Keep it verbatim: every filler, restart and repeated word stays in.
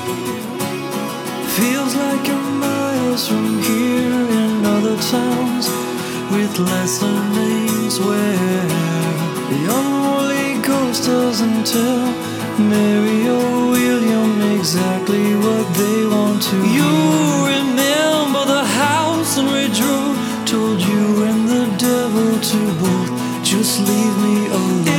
Feels like you're miles from here in other towns with lesser names where the unruly ghost doesn't tell Mary or William exactly what they want to. You remember the house in Ridge Road, told you and the devil to both just leave me alone.